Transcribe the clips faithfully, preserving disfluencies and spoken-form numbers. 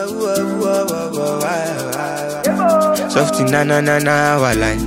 Softy na na na na walai.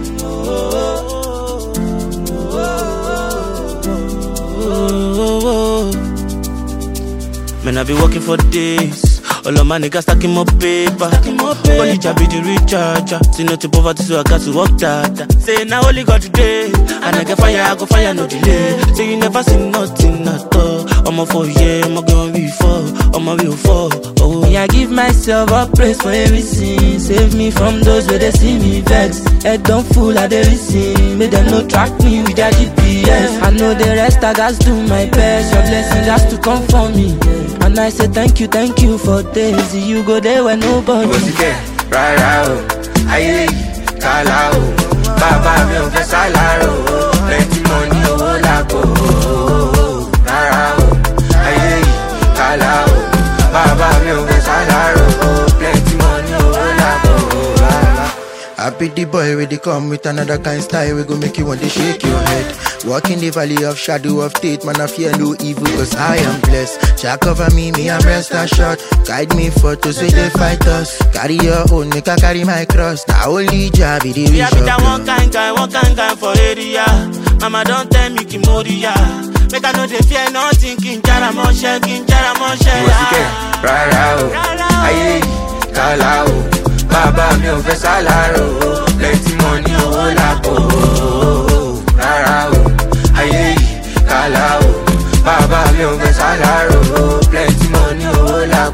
Man, I be working for days. All of my niggas stacking more paper. Only job be the recharger. See no to poverty, so I got to work that. Say now only got today. And I get fire, I go fire, no delay. Say you never seen nothing at all. I'm a four, yeah, I'm a gun before. I'm a real four. Oh, yeah, I give myself a praise for everything. Save me from those where they see me vex. Head don't fool at everything. Make them no track me with their G P S. I know the rest, I got to do my best. Your blessings has to come for me. And I say thank you, thank you for days. You go there where nobody. What's it get? Right out. Aye, Kala. Baba, me on the salary. Plenty money, oh, la go. Right out. Aye, Kala. Baba, me on the salary. Plenty money, oh, la go. Happy the boy with the come with another kind style. We go make you want to shake your head. Walk in the valley of shadow of death. Man, I fear no evil cause I am blessed. Jack cover me, me I'm rest assured. Guide me for to say they fight us. Carry your own, make I carry my cross. Now only Jah be the vision. Yeah, be that one kind guy, one kind guy for area. Mama don't tell me Kimoria. Make I know they fear nothing. Kinjara Moshe, Kinjara Moshe. What's it get? Right out. Aye, Kala. Baba, me on the salary. Plenty money, oh, la go. Rara, aye, Kala. Baba, me on the salary. Plenty money, oh, la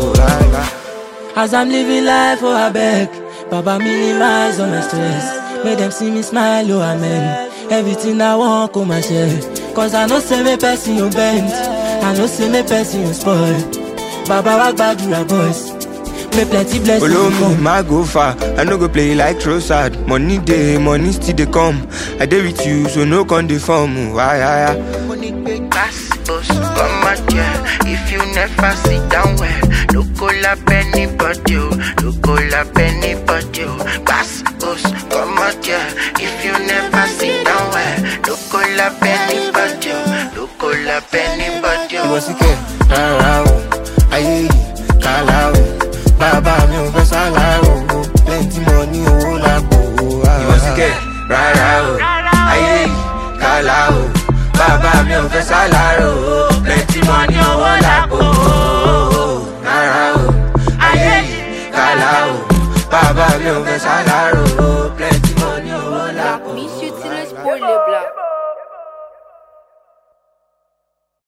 go. As I'm living life, oh, I beg. Baba, minimize all my stress. Make them see me smile, oh, amen. Everything I want, come and share. Cause I know say me person you bent. I know say me person you spoil. Baba, walk back to your voice. Me plenty blessings. Follow me, my go far. I no go play like Trossard. Money day, money still they come. I dey with you, so no con dey form. Why, why, why? Money big gospels, come out here. If you never sit down well, no call up anybody, no call up anybody. Gospels, come out here. If you never sit down well, no call up anybody, no call up anybody. What's it get? Rara, aye, Kala. Baba, me on the salary. Plenty money, oh, la go. What's it get? Right out. Aye, Kala. Baba, me on the salary.